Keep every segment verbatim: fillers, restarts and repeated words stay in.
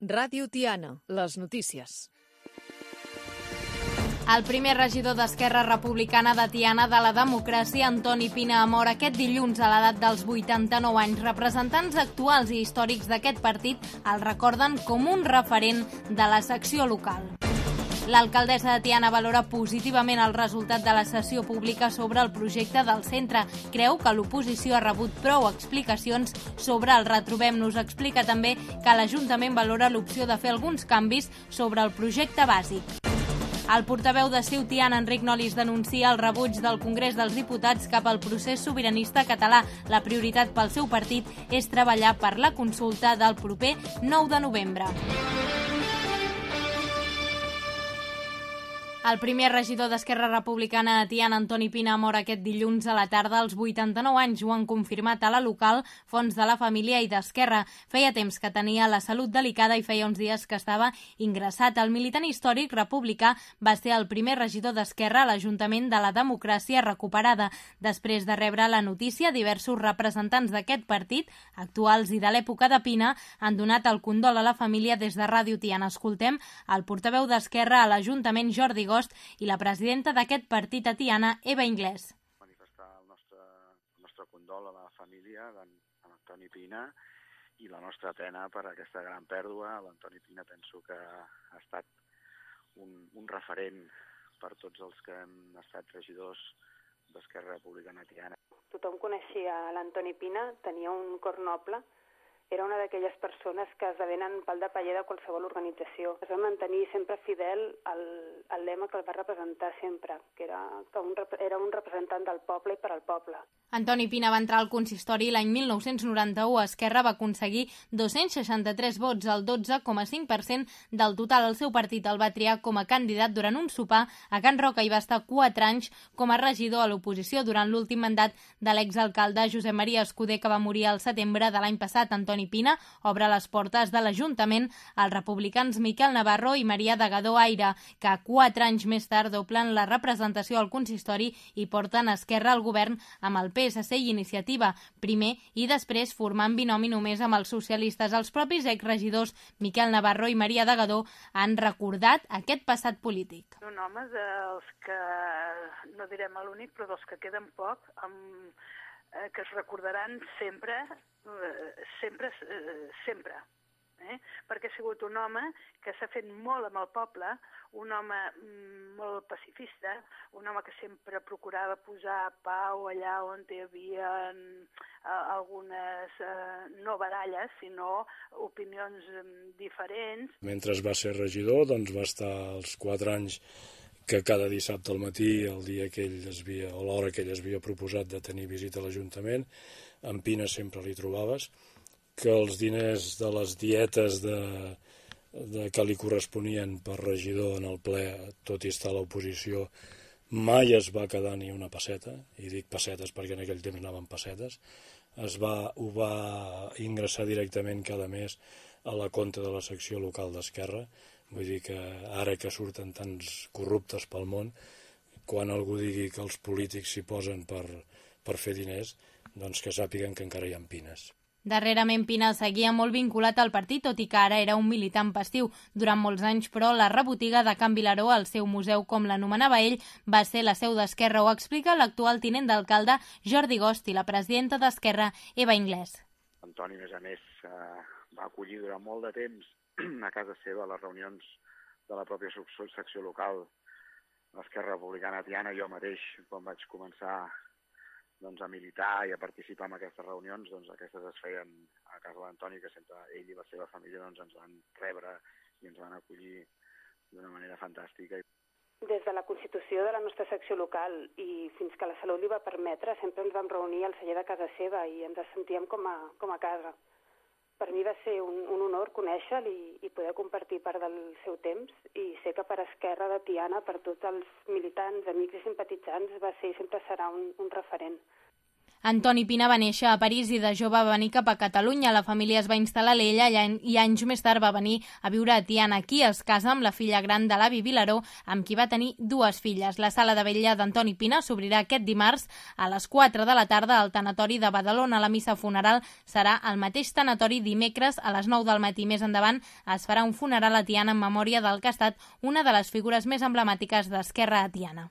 Ràdio Tiana, les notícies. El primer regidor d'Esquerra Republicana de Tiana de la Democràcia, Antoni Pina, mor aquest dilluns a l'edat dels vuitanta-nou anys. Representants actuals i històrics d'aquest partit el recorden com un referent de la secció local. L'alcaldessa de Tiana valora positivament el resultat de la sessió pública sobre el projecte del centre. Creu que l'oposició ha rebut prou explicacions sobre el Retrobem-nos. Explica també que l'Ajuntament valora l'opció de fer alguns canvis sobre el projecte bàsic. El portaveu de Ciu Tiana, Enric Nolis, denuncia el rebuig del Congrés dels Diputats cap al procés sobiranista català. La prioritat pel seu partit és treballar per la consulta del proper nou de novembre. El primer regidor d'Esquerra Republicana a Tiana, Antoni Pina, mor aquest dilluns a la tarda als vuitanta-nou anys. Ho han confirmat a la local fonts de la família i d'Esquerra. Feia temps que tenia la salut delicada i feia uns dies que estava ingressat. El militant històric republicà va ser el primer regidor d'Esquerra a l'Ajuntament de la Democràcia Recuperada. Després de rebre la notícia, diversos representants d'aquest partit, actuals i de l'època de Pina, han donat el condol a la família des de Ràdio Tiana. Escoltem el portaveu d'Esquerra a l'Ajuntament, Jordi i la presidenta d'aquest partit a Tiana, Eva Inglés. Manifestar el nostre, el nostre condol a la família d'Antoni Pina i la nostra pena per aquesta gran pèrdua. L'Antoni Pina penso que ha estat un, un referent per tots els que hem estat regidors d'Esquerra Republicana a Tiana. Tothom coneixia l'Antoni Pina, tenia un cor noble. Era una d'aquelles persones que esdevenen pal de paller de qualsevol organització. Es va mantenir sempre fidel al, al lema que el va representar sempre, que era que un, era un representant del poble i per al poble. Antoni Pina va entrar al consistori l'any mil nou-cents noranta-u. Esquerra va aconseguir dos-cents seixanta-tres vots, el dotze coma cinc per cent del total. El seu partit el va triar com a candidat durant un sopar a Can Roca i va estar quatre anys com a regidor a l'oposició durant l'últim mandat de l'exalcalde Josep Maria Escuder, que va morir al setembre de l'any passat. Antoni Pina obre les portes de l'Ajuntament als republicans Miquel Navarro i Maria de Gadó Aire, que quatre anys més tard doblen la representació al consistori i porten Esquerra al govern amb el P S C i Iniciativa, primer i després formant binomi només amb els socialistes. Els propis exregidors Miquel Navarro i Maria de Gadó han recordat aquest passat polític. Un home dels que, no direm l'únic, però dels que queden poc, amb que es recordaran sempre, sempre, sempre, eh? perquè ha sigut un home que s'ha fet molt amb el poble, un home molt pacifista, un home que sempre procurava posar pau allà on hi havia algunes, no baralles, sinó opinions diferents. Mentre va ser regidor, doncs va estar els quatre anys que cada dissabte al matí, el dia que ell es havia, o l'hora que ell es havia proposat de tenir visita a l'Ajuntament, en Pina sempre li trobaves, que els diners de les dietes de, de que li corresponien per regidor en el ple, tot i estar a l'oposició, mai es va quedar ni una pesseta, i dic pessetes perquè en aquell temps anaven pessetes, es va, ho va ingressar directament cada mes a la compte de la secció local d'Esquerra. Vull dir que ara que surten tants corruptes pel món, quan algú digui que els polítics s'hi posen per, per fer diners, doncs que sàpiguen que encara hi ha pines. Darrerament Pina seguia molt vinculat al partit, tot i que ara era un militant pastiu. Durant molts anys, però, la rebotiga de Can Vilaró, el seu museu, com l'anomenava ell, va ser la seu d'Esquerra. Ho explica l'actual tinent d'alcalde Jordi Gost i la presidenta d'Esquerra, Eva Inglés. Antoni, a més a més, va acollir durant molt de temps a casa seva les reunions de la pròpia secció local l'Esquerra Republicana a Tiana. Jo mateix, quan vaig començar doncs, a militar i a participar en aquestes reunions, doncs aquestes es feien a casa d'Antoni, que sempre ell i la seva família doncs, ens van rebre i ens van acollir d'una manera fantàstica. Des de la constitució de la nostra secció local i fins que la salut li va permetre, sempre ens vam reunir al celler de casa seva i ens sentíem com a, com a casa. Per mi va ser un, un honor conèixer-lo i, i poder compartir part del seu temps, i sé que per Esquerra de Tiana, per tots els militants, amics i simpatitzants, va ser i sempre serà un, un referent. Antoni Pina va néixer a París i de jove va venir cap a Catalunya. La família es va instal·lar a l'Ella i anys més tard va venir a viure a Tiana. Aquí es casa amb la filla gran de l'avi Vilaró, amb qui va tenir dues filles. La sala de vetlla d'Antoni Pina s'obrirà aquest dimarts a les quatre de la tarda al tanatori de Badalona. La missa funeral serà al mateix tanatori dimecres a les nou del matí. Més endavant es farà un funeral a Tiana en memòria del que ha estat una de les figures més emblemàtiques d'Esquerra a Tiana.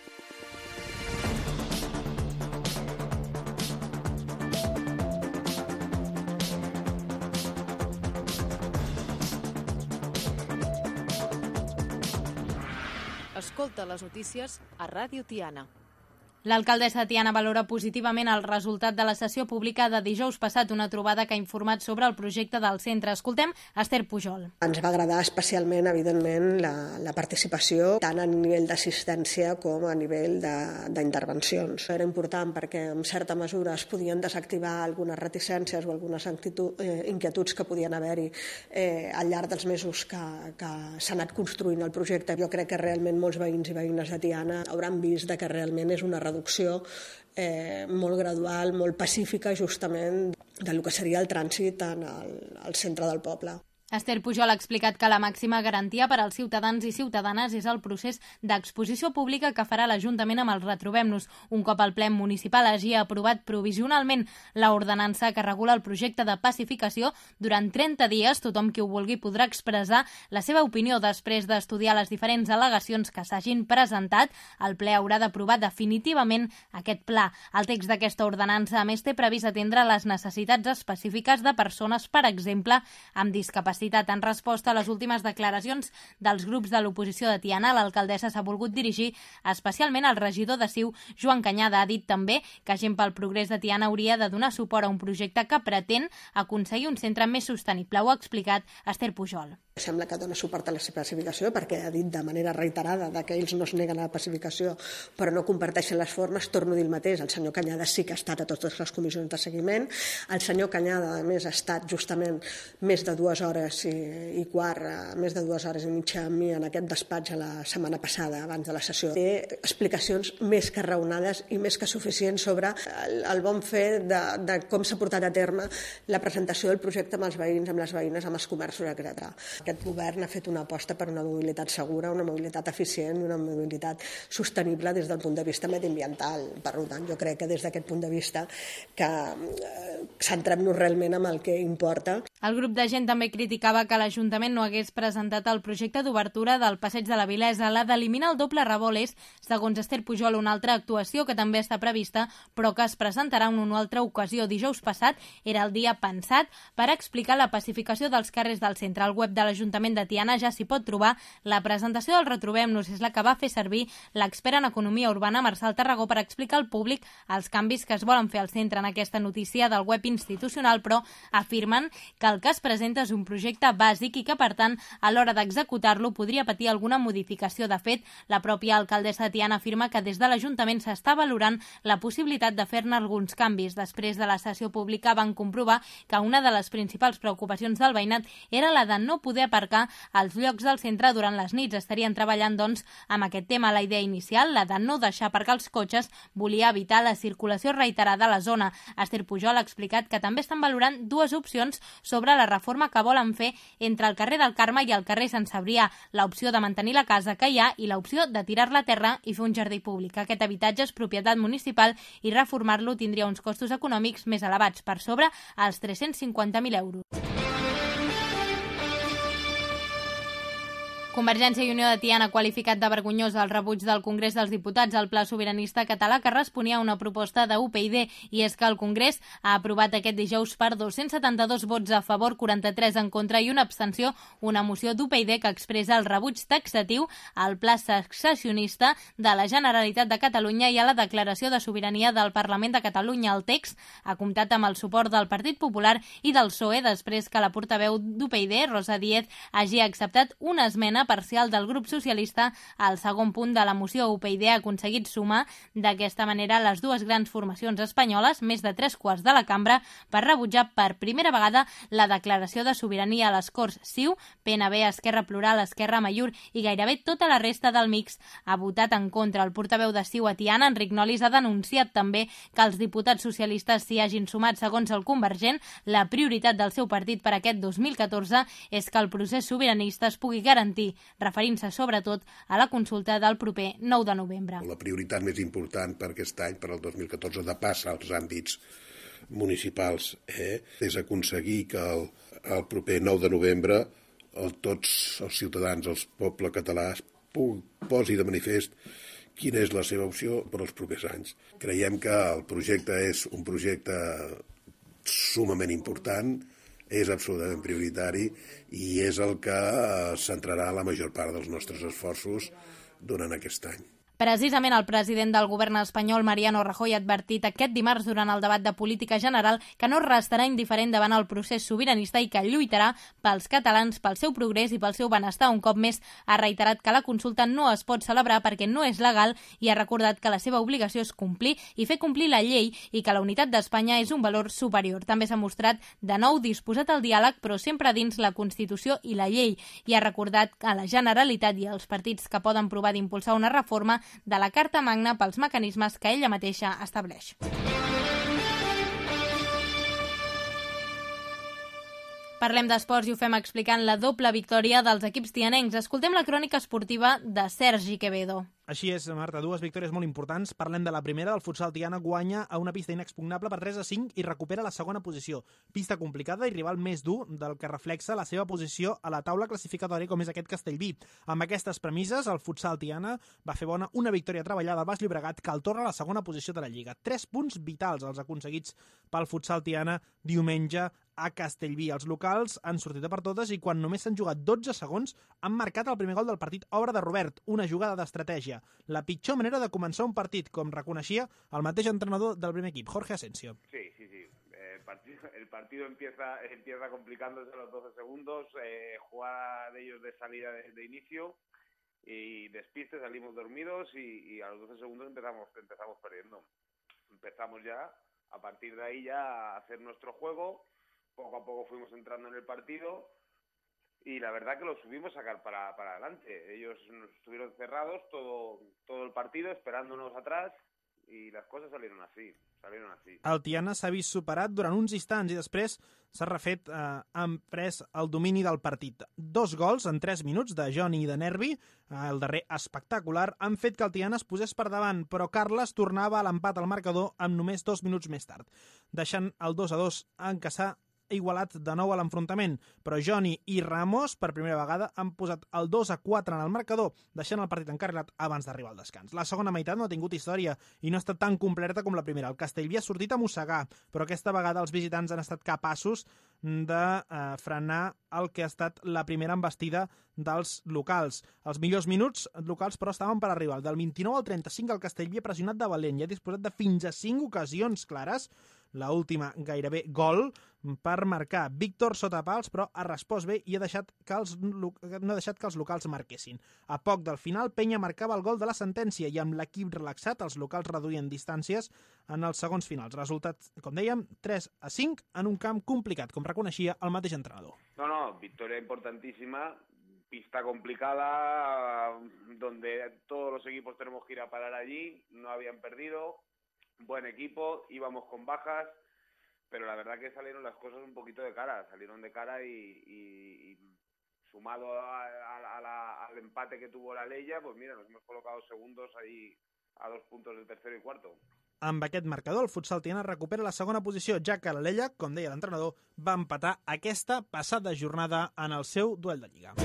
Escolta les notícies a Ràdio Tiana. L'alcaldessa de Tiana valora positivament el resultat de la sessió pública de dijous passat, una trobada que ha informat sobre el projecte del centre. Escoltem Esther Pujol. Ens va agradar especialment, evidentment, la, la participació, tant a nivell d'assistència com a nivell d'intervencions. Era important perquè, en certa mesura, es podien desactivar algunes reticències o algunes eh, inquietuds que podien haver-hi eh, al llarg dels mesos que, que s'ha anat construint el projecte. Jo crec que realment molts veïns i veïnes de Tiana hauran vist que realment és una reducció eh, molt gradual, molt pacífica, justament, del que seria el trànsit en el, al centre del poble. Esther Pujol ha explicat que la màxima garantia per als ciutadans i ciutadanes és el procés d'exposició pública que farà l'Ajuntament amb el Retrobem-nos. Un cop el ple municipal hagi aprovat provisionalment l'ordenança que regula el projecte de pacificació, durant trenta dies tothom qui ho vulgui podrà expressar la seva opinió. Després d'estudiar les diferents al·legacions que s'hagin presentat, el ple haurà d'aprovar definitivament aquest pla. El text d'aquesta ordenança, a més, té previst atendre les necessitats específiques de persones, per exemple, amb discapacitat. En resposta a les últimes declaracions dels grups de l'oposició de Tiana, l'alcaldessa s'ha volgut dirigir especialment al regidor de CiU, Joan Cañada. Ha dit també que Gent pel Progrés de Tiana hauria de donar suport a un projecte que pretén aconseguir un centre més sostenible. Ho ha explicat Esther Pujol. Sembla que dona suport a la pacificació perquè ha dit de manera reiterada que ells no es neguen a la pacificació però no comparteixen les formes. Torno a dir el mateix, el senyor Cañada sí que ha estat a totes les comissions de seguiment. El senyor Cañada, a més, ha estat justament més de dues hores i, i quart, més de dues hores i mitja amb mi en aquest despatx la setmana passada, abans de la sessió. Té explicacions més que raonades i més que suficients sobre el, el bon fer de, de com s'ha portat a terme la presentació del projecte amb els veïns, amb les veïnes, amb els comerços, etcètera. Aquest govern ha fet una aposta per una mobilitat segura, una mobilitat eficient, una mobilitat sostenible des del punt de vista mediambiental. Per tant, jo crec que des d'aquest punt de vista que eh, centrem-nos realment en el que importa. El grup de Gent també criticava que l'Ajuntament no hagués presentat el projecte d'obertura del Passeig de la Vilesa. La d'eliminar el doble revolt és, segons Esther Pujol, una altra actuació que també està prevista, però que es presentarà en una altra ocasió. Dijous passat era el dia pensat per explicar la pacificació dels carrers del centre. Al web de l'Ajuntament de Tiana ja s'hi pot trobar la presentació del Retrobem-nos. És la que va fer servir l'expert en economia urbana Marçal Tarragó per explicar al públic els canvis que es volen fer al centre. En aquesta notícia del web institucional, però, afirmen que el que es presenta és un projecte bàsic i que, per tant, a l'hora d'executar-lo podria patir alguna modificació. De fet, la pròpia alcaldessa de Tiana afirma que des de l'Ajuntament s'està valorant la possibilitat de fer-ne alguns canvis. Després de la sessió pública van comprovar que una de les principals preocupacions del veïnat era la de no poder aparcar als llocs del centre durant les nits. Estarien treballant, doncs, amb aquest tema. La idea inicial, la de no deixar aparcar els cotxes, volia evitar la circulació reiterada a la zona. Esther Pujol ha explicat que també estan valorant dues opcions sobre la reforma que volen fer entre el carrer del Carme i el carrer Sant Cebrià, l'opció de mantenir la casa que hi ha i l'opció de tirar-la a terra i fer un jardí públic. Aquest habitatge és propietat municipal i reformar-lo tindria uns costos econòmics més elevats, per sobre els tres-cents cinquanta mil euros. Convergència i Unió de Tiana ha qualificat de vergonyós el rebuig del Congrés dels Diputats al Pla Sobiranista català que responia a una proposta de U P I D, i és que el Congrés ha aprovat aquest dijous per dos-cents setanta-dos vots a favor, quaranta-tres en contra i una abstenció, una moció d'U P I D que expressa el rebuig taxatiu al Pla secessionista de la Generalitat de Catalunya i a la Declaració de Sobirania del Parlament de Catalunya. El text ha comptat amb el suport del Partit Popular i del P S O E després que la portaveu d'U P I D, Rosa Díez, hagi acceptat una esmena parcial del grup socialista al segon punt de la moció. U P YD ha aconseguit sumar d'aquesta manera les dues grans formacions espanyoles, més de tres quarts de la cambra, per rebutjar per primera vegada la declaració de sobirania a les Corts. C I U, P N B, Esquerra Plural, Esquerra Amaiur i gairebé tota la resta del mix ha votat en contra. El portaveu de C I U a Tiana, Enric Nolis, ha denunciat també que els diputats socialistes s'hi hagin sumat. Segons el Convergent, la prioritat del seu partit per aquest dos mil catorze és que el procés sobiranista es pugui garantir, referint-se sobretot a la consulta del proper nou de novembre. La prioritat més important per aquest any, per al dos mil catorze, de passar als àmbits municipals, eh, és aconseguir que el, el proper nou de novembre el, tots els ciutadans, el poble català, posi de manifest quina és la seva opció per als propers anys. Creiem que el projecte és un projecte sumament important, és absolutament prioritari i és el que centrarà la major part dels nostres esforços durant aquest any. Precisament el president del govern espanyol, Mariano Rajoy, ha advertit aquest dimarts durant el debat de política general que no restarà indiferent davant el procés sobiranista i que lluitarà pels catalans, pel seu progrés i pel seu benestar. Un cop més ha reiterat que la consulta no es pot celebrar perquè no és legal i ha recordat que la seva obligació és complir i fer complir la llei i que la unitat d'Espanya és un valor superior. També s'ha mostrat de nou disposat al diàleg, però sempre dins la Constitució i la llei, i ha recordat a la Generalitat i als partits que poden provar d'impulsar una reforma de la Carta Magna pels mecanismes que ella mateixa estableix. Parlem d'esports i ho fem explicant la doble victòria dels equips tianencs. Escoltem la crònica esportiva de Sergi Quevedo. Així és, Marta, dues victòries molt importants. Parlem de la primera. El futsal Tiana guanya a una pista inexpugnable per tres a cinc i recupera la segona posició. Pista complicada i rival més dur del que reflexa la seva posició a la taula classificatòria com és aquest Castellví. Amb aquestes premisses, el futsal Tiana va fer bona una victòria treballada al Baix Llobregat que el torna a la segona posició de la Lliga. Tres punts vitals els aconseguits pel futsal Tiana diumenge a Castellví. Els locals han sortit a per totes i quan només s'han jugat dotze segons han marcat el primer gol del partit, obra de Robert, una jugada d'estratègia. La pitjor manera de començar un partit, com reconeixia el mateix entrenador del primer equip, Jorge Asensio. Sí, sí, sí. Eh, el partido, el partido empieza, empieza complicándose a los doce segundos, eh, jugada de ellos de salida de, de inicio y despiste, salimos dormidos y, y a los doce segundos empezamos, empezamos perdiendo. Empezamos ya, a partir de ahí ya a hacer nuestro juego. Poco a poco fuimos entrando en el partido y la verdad que lo subimos a sacar para, para adelante. Ellos nos estuvieron cerrados todo, todo el partido, esperándonos atrás i les coses salieron así, salieron así. El Tiana s'ha vist superat durant uns instants i després s'ha refet, eh, han pres el domini del partit. Dos gols en tres minuts de Johnny i de Nervi, eh, el darrer espectacular, han fet que el Tiana es posés per davant, però Carles tornava a l'empat al marcador amb només dos minuts més tard, deixant el dos a dos en què s'ha igualat de nou a l'enfrontament, però Johnny i Ramos per primera vegada han posat el dos a quatre en el marcador, deixant el partit encarrilat abans d'arribar al descans. La segona meitat no ha tingut història i no ha estat tan completa com la primera. El Castellví ha sortit a mossegar, però aquesta vegada els visitants han estat capaços de eh, frenar el que ha estat la primera embestida dels locals. Els millors minuts locals, però, estaven per arribar. Del vint-i-nou al trenta-cinc el Castellví ha pressionat de valent i ha disposat de fins a cinc ocasions clares, la última gairebé gol, per marcar. Víctor sota pals, però ha respost bé i ha deixat que els, no ha deixat que els locals marquessin. A poc del final, Penya marcava el gol de la sentència i amb l'equip relaxat, els locals reduïen distàncies en els segons finals. Resultat, com dèiem, tres a cinc en un camp complicat, com reconeixia el mateix entrenador. No, no, victoria importantísima, pista complicada, donde todos los equipos tenemos que ir a parar allí, no habían perdido, buen equipo, íbamos con bajas, pero la verdad que salieron las cosas un poquito de cara, salieron de cara y, y, y sumado a, a, a la, al empate que tuvo la Leia, pues mira, nos hemos colocado segundos ahí a dos puntos del tercero y cuarto. Amb aquest marcador, el futsal Tiana recupera la segona posició, ja que la Leia, com deia l'entrenador, va empatar aquesta passada jornada en el seu duel de Lliga.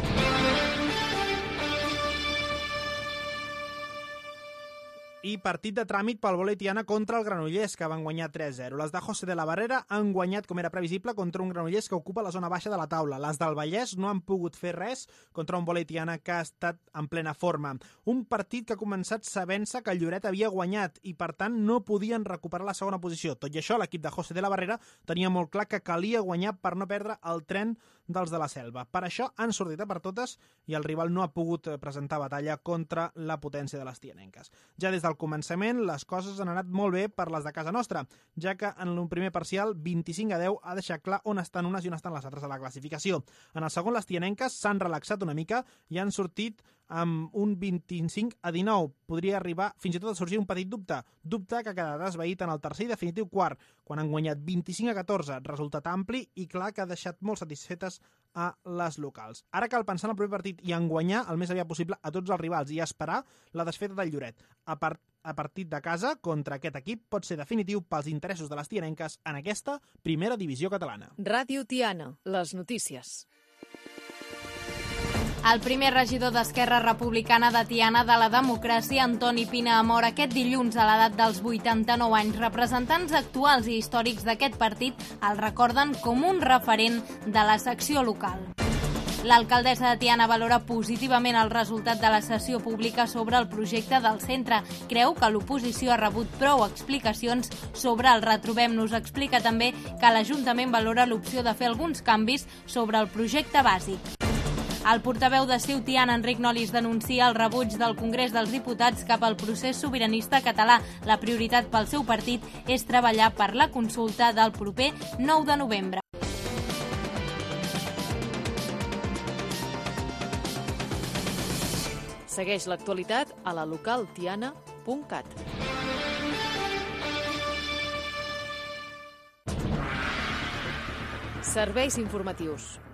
I partit de tràmit pel vòlei Tiana contra el Granollers, que van guanyar tres a zero. Les de José de la Barrera han guanyat, com era previsible, contra un Granollers que ocupa la zona baixa de la taula. Les del Vallès no han pogut fer res contra un vòlei Tiana que ha estat en plena forma. Un partit que ha començat sabent-se que el Lloret havia guanyat i, per tant, no podien recuperar la segona posició. Tot i això, l'equip de José de la Barrera tenia molt clar que calia guanyar per no perdre el tren dels de la Selva. Per això han sortit a per totes i el rival no ha pogut presentar batalla contra la potència de les tianenques. Ja des del començament les coses han anat molt bé per les de casa nostra, ja que en el primer parcial vint-i-cinc a deu ha deixat clar on estan unes i on estan les altres a la classificació. En el segon les tianenques s'han relaxat una mica i han sortit amb un vint-i-cinc a dinou. Podria arribar fins i tot a sorgir un petit dubte. Dubte que ha quedat esvaït en el tercer i definitiu quart, quan han guanyat vint-i-cinc a catorze, resultat ampli i clar que ha deixat molt satisfetes a les locals. Ara cal pensar en el proper partit i en guanyar el més aviat possible a tots els rivals i esperar la desfeta del Lloret. A, part, a partit de casa contra aquest equip pot ser definitiu pels interessos de les tianenques en aquesta primera divisió catalana. Ràdio Tiana, les notícies. El primer regidor d'Esquerra Republicana de Tiana de la Democràcia, Antoni Pina, ha mort aquest dilluns a l'edat dels vuitanta-nou anys. Representants actuals i històrics d'aquest partit el recorden com un referent de la secció local. L'alcaldessa de Tiana valora positivament el resultat de la sessió pública sobre el projecte del centre. Creu que l'oposició ha rebut prou explicacions sobre el retrobem-nos. Explica també que l'Ajuntament valora l'opció de fer alguns canvis sobre el projecte bàsic. El portaveu de Ciu Tiana, Enric Nolis, denuncia el rebuig del Congrés dels Diputats cap al procés sobiranista català. La prioritat pel seu partit és treballar per la consulta del proper nou de novembre. Segueix l'actualitat a la local tiana punt cat. Serveis informatius.